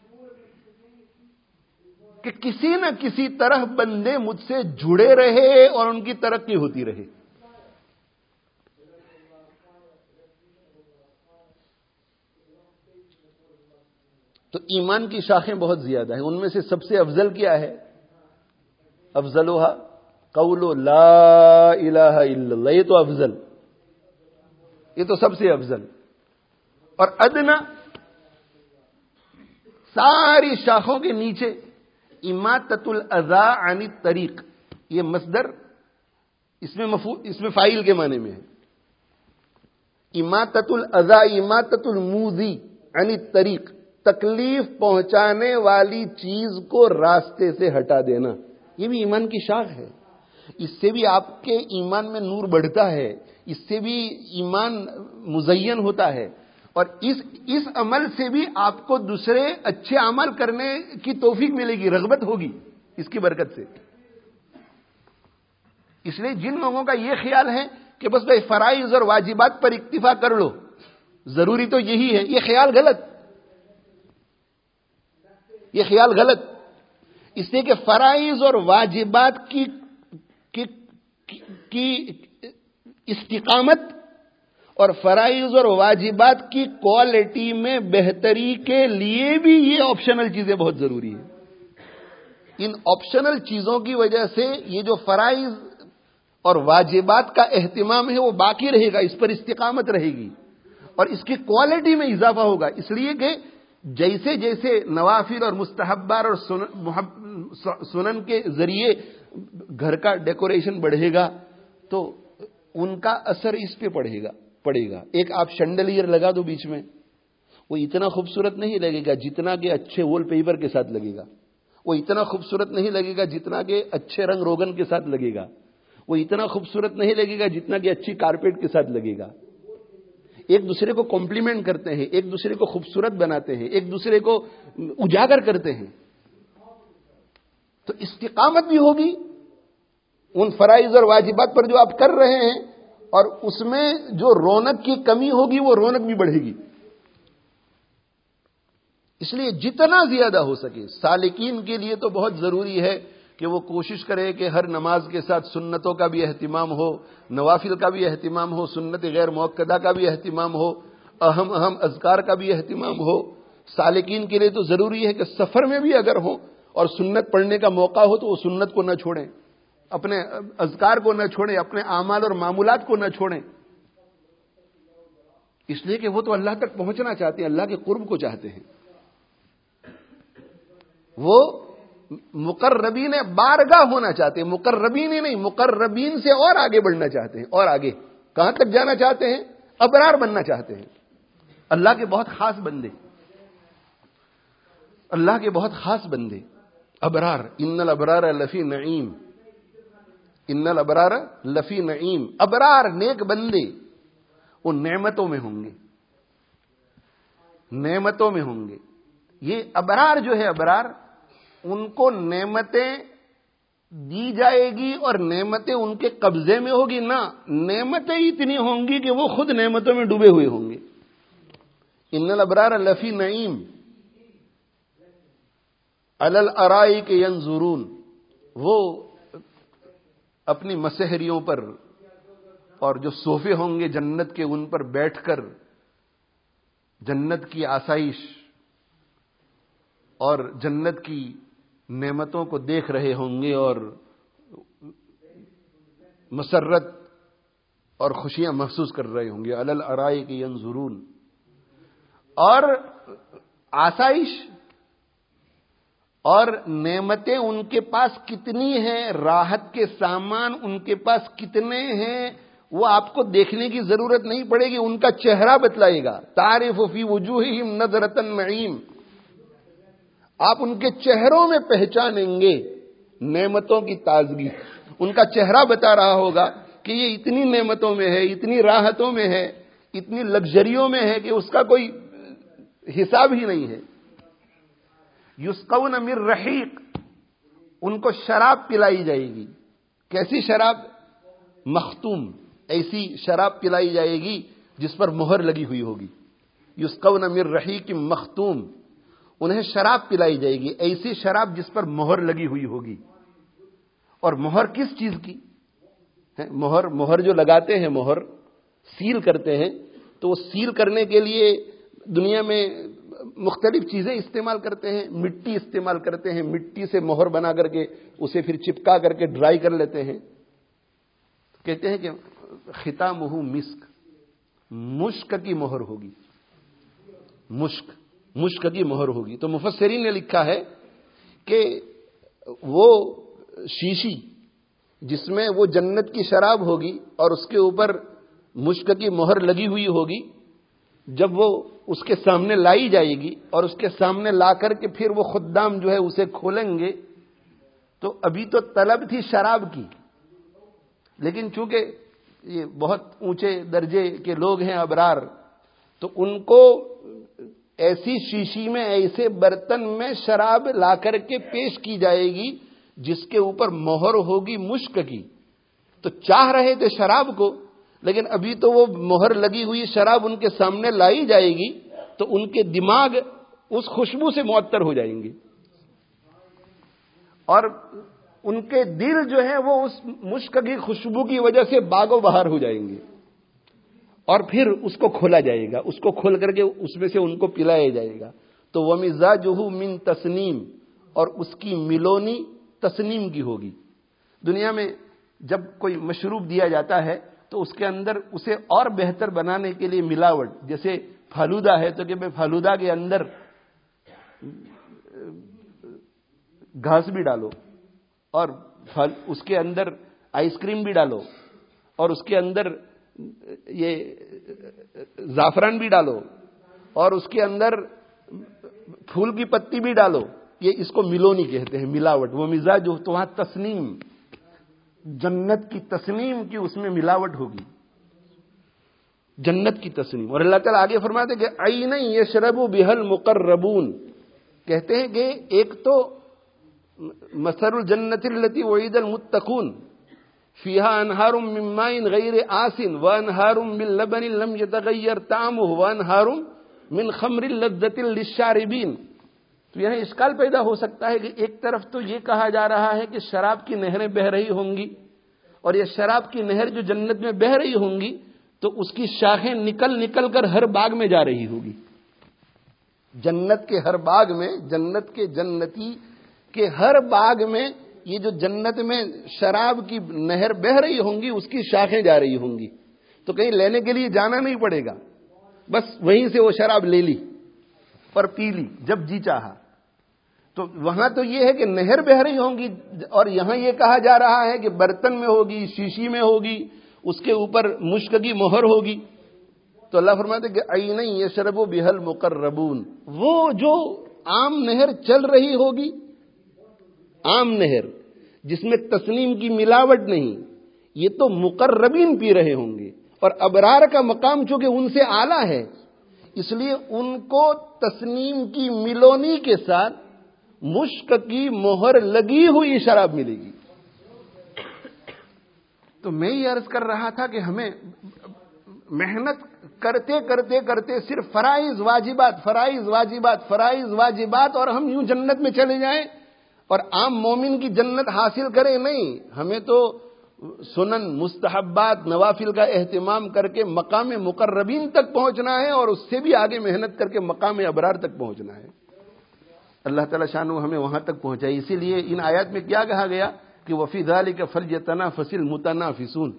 A: کہ کسی نہ کسی طرح بندے مجھ سے جڑے رہے اور ان کی ترقی ہوتی رہے. تو ایمان کی شاخیں بہت زیادہ ہیں، ان میں سے سب سے افضل کیا ہے؟ افضلها قول لا الہ الا اللہ، یہ تو افضل، یہ تو سب سے افضل. اور ادنا، ساری شاخوں کے نیچے اماطۃ الاذی عن الطریق، یہ مصدر اس میں مفعول، اس میں فاعل کے معنی میں ہے. اماطۃ الاذی، اماطۃ المؤذی عن الطریق، تکلیف پہنچانے والی چیز کو راستے سے ہٹا دینا، یہ بھی ایمان کی شاخ ہے. اس سے بھی آپ کے ایمان میں نور بڑھتا ہے، اس سے بھی ایمان مزین ہوتا ہے، اور اس اس عمل سے بھی آپ کو دوسرے اچھے عمل کرنے کی توفیق ملے گی، رغبت ہوگی اس کی برکت سے. اس لیے جن لوگوں کا یہ خیال ہے کہ بس بھائی فرائض اور واجبات پر اکتفا کر لو، ضروری تو یہی ہے، یہ خیال غلط، یہ خیال غلط. اس لیے کہ فرائض اور واجبات کی کی, کی استقامت اور فرائض اور واجبات کی کوالٹی میں بہتری کے لیے بھی یہ آپشنل چیزیں بہت ضروری ہیں. ان آپشنل چیزوں کی وجہ سے یہ جو فرائض اور واجبات کا اہتمام ہے وہ باقی رہے گا، اس پر استقامت رہے گی اور اس کی کوالٹی میں اضافہ ہوگا. اس لیے کہ جیسے جیسے نوافل اور مستحبات اور سنن کے ذریعے گھر کا ڈیکوریشن بڑھے گا تو ان کا اثر اس پہ پڑے گا پڑے گا ایک آپ شینڈلیئر لگا دو بیچ میں، وہ اتنا خوبصورت نہیں لگے گا جتنا کہ اچھے وال پیپر کے ساتھ لگے گا. وہ اتنا خوبصورت نہیں لگے گا جتنا کہ اچھے رنگ روگن کے ساتھ لگے گا. وہ اتنا خوبصورت نہیں لگے گا جتنا کہ اچھی کارپیٹ کے ساتھ لگے گا. ایک دوسرے کو کمپلیمنٹ کرتے ہیں، ایک دوسرے کو خوبصورت بناتے ہیں، ایک دوسرے کو اجاگر کرتے ہیں. تو استقامت بھی ہوگی ان فرائض اور واجبات پر جو آپ کر رہے ہیں، اور اس میں جو رونق کی کمی ہوگی وہ رونق بھی بڑھے گی. اس لیے جتنا زیادہ ہو سکے سالکین کے لیے تو بہت ضروری ہے کہ وہ کوشش کرے کہ ہر نماز کے ساتھ سنتوں کا بھی اہتمام ہو، نوافل کا بھی اہتمام ہو، سنت غیر مؤکدہ کا بھی اہتمام ہو، اہم اہم اذکار کا بھی اہتمام ہو. سالکین کے لیے تو ضروری ہے کہ سفر میں بھی اگر ہو اور سنت پڑھنے کا موقع ہو تو وہ سنت کو نہ چھوڑیں، اپنے اذکار کو نہ چھوڑیں، اپنے اعمال اور معمولات کو نہ چھوڑیں. اس لیے کہ وہ تو اللہ تک پہنچنا چاہتے ہیں، اللہ کے قرب کو چاہتے ہیں. وہ مقربین بارگاہ ہونا چاہتے ہیں، مقربین ہی نہیں، مقربین سے اور آگے بڑھنا چاہتے ہیں. اور آگے کہاں تک جانا چاہتے ہیں؟ ابرار بننا چاہتے ہیں، اللہ کے بہت خاص بندے، اللہ کے بہت خاص بندے ابرار. ان الابرار لفی نعیم، ان الابرار لفی نعیم. ابرار نیک بندے وہ نعمتوں میں ہوں گے، نعمتوں میں ہوں گے. یہ ابرار جو ہے ابرار، ان کو نعمتیں دی جائے گی اور نعمتیں ان کے قبضے میں ہوگی نہ، نعمتیں اتنی ہوں گی کہ وہ خود نعمتوں میں ڈوبے ہوئے ہوں گے. ان الابرار لفی نعیم علی الارائک ینظرون، وہ اپنی مسحریوں پر اور جو صوفے ہوں گے جنت کے ان پر بیٹھ کر جنت کی آسائش اور جنت کی نعمتوں کو دیکھ رہے ہوں گے اور مسرت اور خوشیاں محسوس کر رہے ہوں گے. علی الارائک ینظرون. اور آسائش اور نعمتیں ان کے پاس کتنی ہیں، راحت کے سامان ان کے پاس کتنے ہیں، وہ آپ کو دیکھنے کی ضرورت نہیں پڑے گی، ان کا چہرہ بتلائے گا. تعرف فی وجوہہم نظرۃ النعیم، آپ ان کے چہروں میں پہچانیں گے نعمتوں کی تازگی. ان کا چہرہ بتا رہا ہوگا کہ یہ اتنی نعمتوں میں ہے، اتنی راحتوں میں ہے، اتنی لگژریوں میں ہے کہ اس کا کوئی حساب ہی نہیں ہے. یسقون من رحیق، ان کو شراب پلائی جائے گی. کیسی شراب؟ مختوم، ایسی شراب پلائی جائے گی جس پر مہر لگی ہوئی ہوگی. یسقون من رحیق مختوم، انہیں شراب پلائی جائے گی، ایسی شراب جس پر مہر لگی ہوئی ہوگی. اور مہر کس چیز کی؟ مہر مہر جو لگاتے ہیں، مہر سیل کرتے ہیں، تو وہ سیل کرنے کے لیے دنیا میں مختلف چیزیں استعمال کرتے ہیں، مٹی استعمال کرتے ہیں، مٹی سے مہر بنا کر کے اسے پھر چپکا کر کے ڈرائی کر لیتے ہیں. کہتے ہیں کہ ختامہ مسک، مشک کی مہر ہوگی، مشک مشک کی مہر ہوگی. تو مفسرین نے لکھا ہے کہ وہ شیشی جس میں وہ جنت کی شراب ہوگی اور اس کے اوپر مشک کی مہر لگی ہوئی ہوگی، جب وہ اس کے سامنے لائی جائے گی اور اس کے سامنے لا کر کے پھر وہ خدام جو ہے اسے کھولیں گے، تو ابھی تو طلب تھی شراب کی، لیکن چونکہ یہ بہت اونچے درجے کے لوگ ہیں ابرار، تو ان کو ایسی شیشی میں، ایسے برتن میں شراب لا کر کے پیش کی جائے گی جس کے اوپر مہر ہوگی مشک کی. تو چاہ رہے تھے شراب کو، لیکن ابھی تو وہ مہر لگی ہوئی شراب ان کے سامنے لائی جائے گی تو ان کے دماغ اس خوشبو سے معطر ہو جائیں گے اور ان کے دل جو ہے وہ اس مشک کی خوشبو کی وجہ سے باغ و بہار ہو جائیں گے. اور پھر اس کو کھولا جائے گا، اس کو کھول کر کے اس میں سے ان کو پلایا جائے گا. تو وَمِزَاجُهُ مِن تسنیم، اور اس کی ملونی تسنیم کی ہوگی. دنیا میں جب کوئی مشروب دیا جاتا ہے تو اس کے اندر اسے اور بہتر بنانے کے لیے ملاوٹ، جیسے فالودہ ہے تو کہ میں فالودہ کے اندر گھاس بھی ڈالو اور اس کے اندر آئس کریم بھی ڈالو اور اس کے اندر یہ زعفران بھی ڈالو اور اس کے اندر پھول کی پتی بھی ڈالو. یہ اس کو ملونی کہتے ہیں، ملاوٹ. وہ مزاج جو تو وہاں تسنیم، جنت کی تسنیم کی اس میں ملاوٹ ہوگی، جنت کی تسنیم. اور اللہ تعالیٰ آگے فرماتے کہ عین یشرب بها المقربون، کہتے ہیں کہ ایک تو مثل الجنت التي وعد المتقون فيها انہار من ماء غیر آسن وانہار من لبن لم يتغیر طعمه وانہار من خمر لذۃ للشاربین. تو یہاں اشکال پیدا ہو سکتا ہے کہ ایک طرف تو یہ کہا جا رہا ہے کہ شراب کی نہریں بہ رہی ہوں گی، اور یہ شراب کی نہر جو جنت میں بہ رہی ہوں گی تو اس کی شاخیں نکل نکل کر ہر باغ میں جا رہی ہوگی. جنت کے ہر باغ میں، جنت کے جنتی کے ہر باغ میں یہ جو جنت میں شراب کی نہر بہ رہی ہوں گی اس کی شاخیں جا رہی ہوں گی. تو کہیں لینے کے لیے جانا نہیں پڑے گا، بس وہیں سے وہ شراب لے لی اور پی لی جب جی چاہا. تو وہاں تو یہ ہے کہ نہر بہ رہی ہوں گی، اور یہاں یہ کہا جا رہا ہے کہ برتن میں ہوگی، شیشی میں ہوگی، اس کے اوپر مشک کی مہر ہوگی. تو اللہ فرماتے کہ عین یشرب بها المقربون، وہ جو عام نہر چل رہی ہوگی، عام نہر جس میں تسنیم کی ملاوٹ نہیں، یہ تو مقربین پی رہے ہوں گے. اور ابرار کا مقام چونکہ ان سے اعلیٰ ہے، اس لیے ان کو تسنیم کی ملونی کے ساتھ مشک کی مہر لگی ہوئی شراب ملے گی. تو میں یہ عرض کر رہا تھا کہ ہمیں محنت کرتے کرتے کرتے صرف فرائض واجبات فرائض واجبات فرائض واجبات اور ہم یوں جنت میں چلے جائیں اور عام مومن کی جنت حاصل کریں، نہیں. ہمیں تو سنن، مستحبات، نوافل کا اہتمام کر کے مقام مقربین تک پہنچنا ہے، اور اس سے بھی آگے محنت کر کے مقام ابرار تک پہنچنا ہے. اللہ تعالیٰ شانہ ہمیں وہاں تک پہنچائے. اسی لیے ان آیات میں کیا کہا گیا کہ وفی ذلک فلیتنافس المتنافسون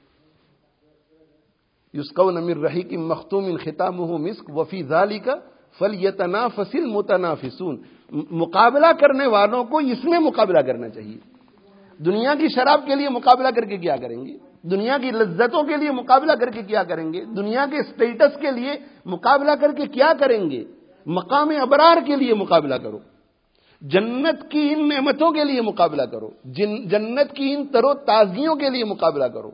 A: یسقون من رحیق مختوم ختامہ مسک وفی ذلک فلیتنافس المتنافسون. مقابلہ کرنے والوں کو اس میں مقابلہ کرنا چاہیے. دنیا کی شراب کے لیے مقابلہ کر کے کیا کریں گے؟ دنیا کی لذتوں کے لیے مقابلہ کر کے کیا کریں گے؟ دنیا کے سٹیٹس کے لیے مقابلہ کر کے کیا کریں گے؟ مقام ابرار کے لیے مقابلہ کرو، جنت کی ان نعمتوں کے لیے مقابلہ کرو، جن جنت کی ان تر و تازگیوں کے لیے مقابلہ کرو.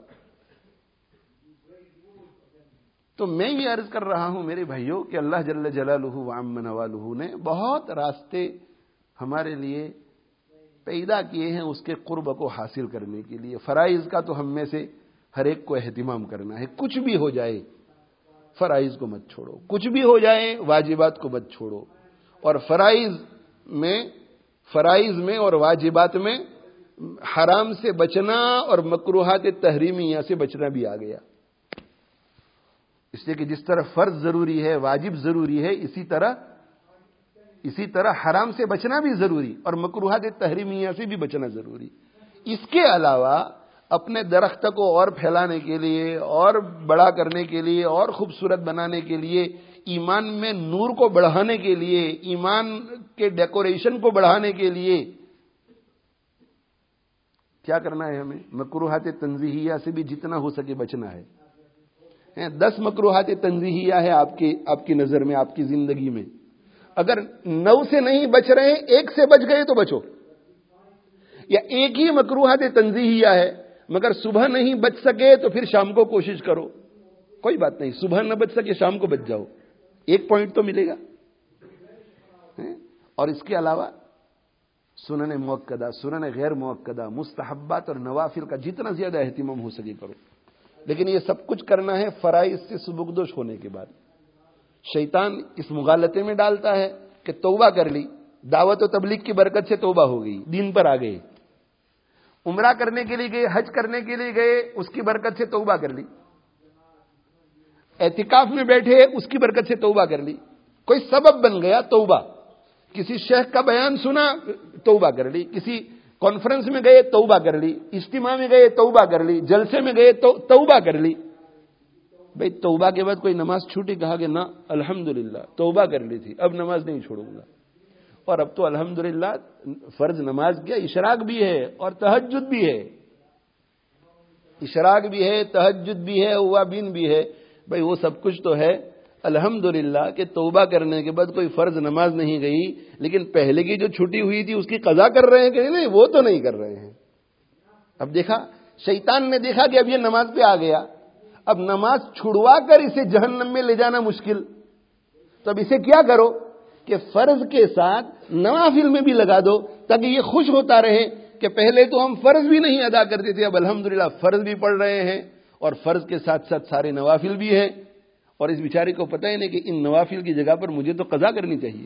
A: تو میں یہ عرض کر رہا ہوں میرے بھائیوں کہ اللہ جل جلالہ و عم نوالہ نے بہت راستے ہمارے لیے پیدا کیے ہیں اس کے قرب کو حاصل کرنے کے لیے. فرائض کا تو ہم میں سے ہر ایک کو اہتمام کرنا ہے. کچھ بھی ہو جائے فرائض کو مت چھوڑو، کچھ بھی ہو جائے واجبات کو مت چھوڑو. اور فرائض میں فرائض میں اور واجبات میں حرام سے بچنا اور مکروہات تحریمیہ سے بچنا بھی آ گیا. اس لیے کہ جس طرح فرض ضروری ہے، واجب ضروری ہے، اسی طرح اسی طرح حرام سے بچنا بھی ضروری اور مکروہات تحریمیہ سے بھی بچنا ضروری. اس کے علاوہ اپنے درخت کو اور پھیلانے کے لیے اور بڑا کرنے کے لیے اور خوبصورت بنانے کے لیے، ایمان میں نور کو بڑھانے کے لیے، ایمان کے ڈیکوریشن کو بڑھانے کے لیے کیا کرنا ہے؟ ہمیں مکروہات تنزیہیہ سے بھی جتنا ہو سکے بچنا ہے. دس مکروہات تنزیہیہ ہے آپ کی آپ کی نظر میں، آپ کی زندگی میں. اگر نو سے نہیں بچ رہے ہیں، ایک سے بچ گئے تو بچو. یا ایک ہی مکروہات تنزیہیہ ہے مگر صبح نہیں بچ سکے تو پھر شام کو کوشش کرو. کوئی بات نہیں، صبح نہ بچ سکے شام کو بچ جاؤ، ایک پوائنٹ تو ملے گا. اور اس کے علاوہ سنن مؤکدہ، سنن غیر مؤکدہ، مستحبات اور نوافل کا جتنا زیادہ اہتمام ہو سکے کرو. لیکن یہ سب کچھ کرنا ہے فرائض سے سبکدوش ہونے کے بعد. شیطان اس مغالطے میں ڈالتا ہے کہ توبہ کر لی، دعوت و تبلیغ کی برکت سے توبہ ہو گئی، دین پر آ گئے. عمرہ کرنے کے لیے گئے، حج کرنے کے لیے گئے، اس کی برکت سے توبہ کر لی. اعتکاف میں بیٹھے، اس کی برکت سے توبہ کر لی. کوئی سبب بن گیا توبہ. کسی شیخ کا بیان سنا، توبہ کر لی. کسی کانفرنس میں گئے، توبہ کر لی. اجتماع میں گئے، توبہ کر لی. جلسے میں گئے تو توبہ کر لی. بھئی توبہ کے بعد کوئی نماز چھوٹی؟ کہا کہ نہ، الحمدللہ توبہ کر لی تھی، اب نماز نہیں چھوڑوں گا. اور اب تو الحمدللہ فرض نماز کیا، اشراق بھی ہے اور تہجد بھی ہے. اشراق بھی ہے، تہجد بھی ہے، اوابین بھی ہے. بھئی وہ سب کچھ تو ہے الحمدللہ کہ توبہ کرنے کے بعد کوئی فرض نماز نہیں گئی، لیکن پہلے کی جو چھٹی ہوئی تھی اس کی قضا کر رہے ہیں کہ نہیں؟ وہ تو نہیں کر رہے ہیں. اب دیکھا شیطان نے دیکھا کہ اب یہ نماز پہ آ گیا، اب نماز چھڑوا کر اسے جہنم میں لے جانا مشکل. تو اب اسے کیا کرو کہ فرض کے ساتھ نوافل میں بھی لگا دو تاکہ یہ خوش ہوتا رہے کہ پہلے تو ہم فرض بھی نہیں ادا کرتے تھے، اب الحمدللہ فرض بھی پڑھ رہے ہیں اور فرض کے ساتھ ساتھ سارے نوافل بھی ہیں. اور اس بیچارے کو پتہ ہی نہیں کہ ان نوافل کی جگہ پر مجھے تو قضا کرنی چاہیے.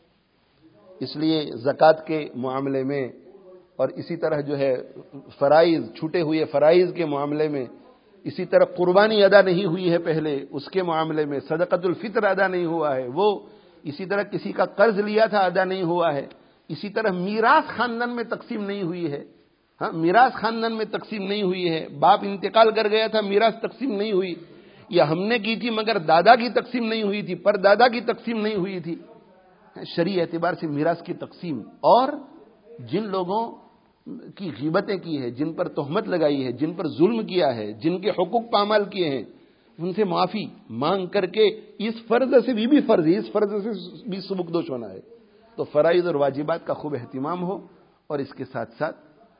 A: اس لیے زکوٰۃ کے معاملے میں اور اسی طرح جو ہے فرائض، چھوٹے ہوئے فرائض کے معاملے میں، اسی طرح قربانی ادا نہیں ہوئی ہے پہلے، اس کے معاملے میں صدقۃ الفطر ادا نہیں ہوا ہے، وہ اسی طرح کسی کا قرض لیا تھا ادا نہیں ہوا ہے. اسی طرح میراث خاندان میں تقسیم نہیں ہوئی ہے. ہاں، میراث خاندان میں تقسیم نہیں ہوئی ہے. باپ انتقال کر گیا تھا، میراث تقسیم نہیں ہوئی، یا ہم نے کی تھی مگر دادا کی تقسیم نہیں ہوئی تھی، پر دادا کی تقسیم نہیں ہوئی تھی. شرعی اعتبار سے میراث کی تقسیم. اور جن لوگوں کی غیبتیں کی ہے، جن پر تہمت لگائی ہے، جن پر ظلم کیا ہے، جن کے حقوق پامال کیے ہیں، ان سے معافی مانگ کر کے اس فرض سے بھی بھی فرض ہے، اس فرض سے بھی سبکدوش ہونا ہے. تو فرائض اور واجبات کا خوب اہتمام ہو اور اس کے ساتھ ساتھ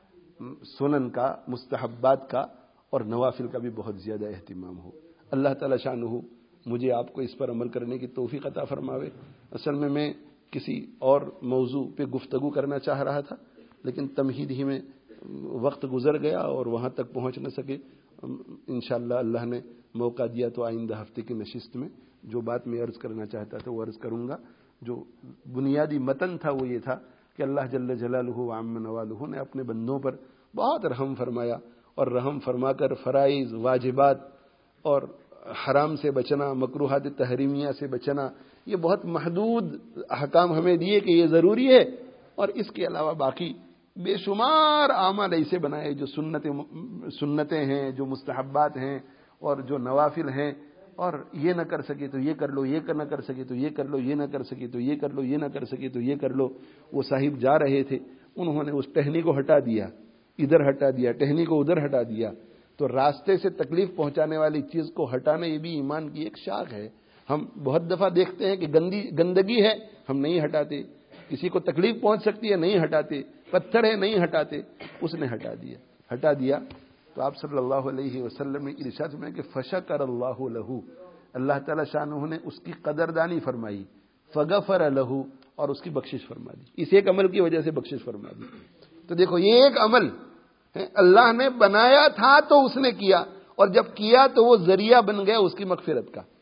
A: سنن کا، مستحبات کا اور نوافل کا بھی بہت زیادہ اہتمام ہو. اللہ تعالی شانہ مجھے آپ کو اس پر عمل کرنے کی توفیق عطا فرماوے. اصل میں میں کسی اور موضوع پہ گفتگو کرنا چاہ رہا تھا، لیکن تمہید ہی میں وقت گزر گیا اور وہاں تک پہنچ نہ سکے. انشاءاللہ اللہ نے موقع دیا تو آئندہ ہفتے کی نشست میں جو بات میں عرض کرنا چاہتا تھا وہ عرض کروں گا. جو بنیادی متن تھا وہ یہ تھا کہ اللہ جل جلالہ و عم نوالہ نے اپنے بندوں پر بہت رحم فرمایا، اور رحم فرما کر فرائض، واجبات اور حرام سے بچنا، مکروہات تحریمیہ سے بچنا، یہ بہت محدود احکام ہمیں دیے کہ یہ ضروری ہے. اور اس کے علاوہ باقی بے شمار اعمال ایسے بنائے جو سنت سنتیں ہیں، جو مستحبات ہیں اور جو نوافل ہیں. اور یہ نہ کر سکے تو یہ کر لو، یہ نہ کر سکے تو یہ کر لو، یہ نہ کر سکے تو یہ کر لو، یہ نہ کر سکے تو یہ کر لو. وہ صاحب جا رہے تھے، انہوں نے اس ٹہنی کو ہٹا دیا، ادھر ہٹا دیا، ٹہنی کو ادھر ہٹا دیا. تو راستے سے تکلیف پہنچانے والی چیز کو ہٹانا یہ بھی ایمان کی ایک شاخ ہے. ہم بہت دفعہ دیکھتے ہیں کہ گندی گندگی ہے، ہم نہیں ہٹاتے. کسی کو تکلیف پہنچ سکتی ہے، نہیں ہٹاتے. پتھر ہے، نہیں ہٹاتے. اس نے ہٹا دیا ہٹا دیا تو آپ صلی اللہ علیہ وسلم نے ارشاد میں کہ فشکر اللہ لہ، اللہ تعالی شانہ نے اس کی قدردانی فرمائی، فغفر لہ، اور اس کی بخشش فرما دی. اس ایک عمل کی وجہ سے بخشش فرما دی. تو دیکھو یہ ایک عمل اللہ نے بنایا تھا تو اس نے کیا، اور جب کیا تو وہ ذریعہ بن گیا اس کی مغفرت کا.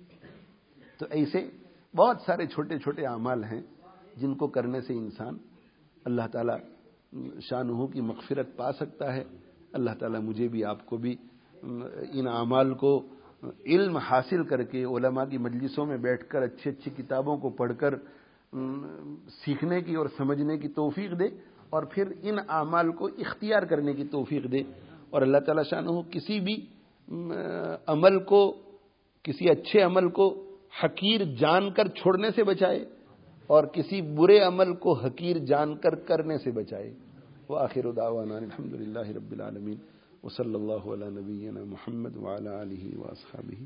A: تو ایسے بہت سارے چھوٹے چھوٹے اعمال ہیں جن کو کرنے سے انسان اللہ تعالی شانہ کی مغفرت پا سکتا ہے. اللہ تعالیٰ مجھے بھی آپ کو بھی ان اعمال کو علم حاصل کر کے علماء کی مجلسوں میں بیٹھ کر اچھی اچھی کتابوں کو پڑھ کر سیکھنے کی اور سمجھنے کی توفیق دے اور پھر ان اعمال کو اختیار کرنے کی توفیق دے. اور اللہ تعالیٰ شانہ کسی بھی عمل کو، کسی اچھے عمل کو حقیر جان کر چھوڑنے سے بچائے اور کسی برے عمل کو حقیر جان کر کرنے سے بچائے. وآخر دعوانا الحمد للہ رب العالمین وصلی اللہ علی نبینا محمد وعلی آلہ واصحابہ.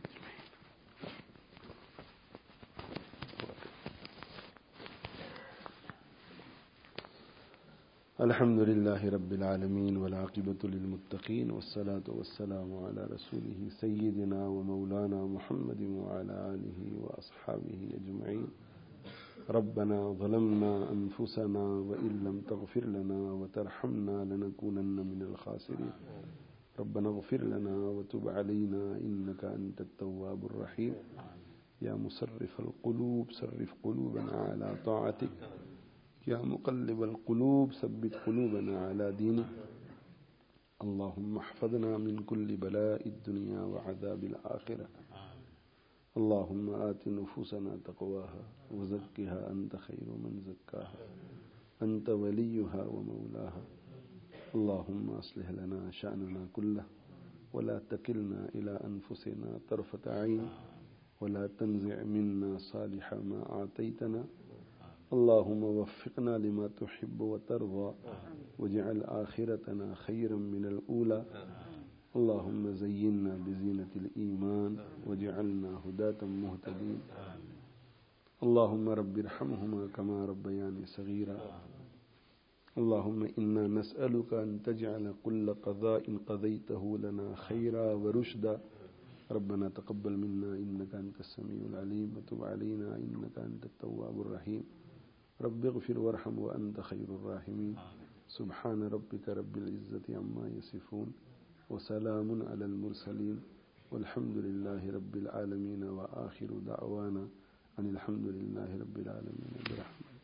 A: الحمد لله رب العالمين والعاقبة للمتقين والصلاة والسلام على رسوله سيدنا ومولانا محمد وعلى آله وأصحابه أجمعين. ربنا ظلمنا أنفسنا وإن لم تغفر لنا وترحمنا لنكونن من الخاسرين. ربنا اغفر لنا وتب علينا إنك أنت التواب الرحيم. يا مصرف القلوب صرف قلوبنا على طاعتك. يا مقلب القلوب ثبت قلوبنا على دينك. اللهم احفظنا من كل بلاء الدنيا وعذاب الآخرة. اللهم آت نفوسنا تقواها وزكها أنت خير من زكاها أنت وليها ومولاها. اللهم أصلح لنا شأننا كله ولا تكلنا إلى أنفسنا طرفة عين ولا تنزع منا صالح ما أعطيتنا. اللهم وفقنا لما تحب وترضى واجعل آخرتنا خيرا من الأولى. اللهم زينا بزينة الإيمان واجعلنا هداة مهتدين. اللهم رب ارحمهما كما ربياني صغيرا. اللهم إنا نسألك أن تجعل كل قضاء قضيته لنا خيرا ورشدا. ربنا تقبل منا إنك أنت السميع العليم وتب علينا إنك أنت التواب الرحيم. رب اغفر وارحم وأنت خير الراحمين. سبحان ربك رب العزة عما يصفون وسلام على المرسلين والحمد لله رب العالمين. وآخر دعوانا أن الحمد لله رب العالمين برحمته.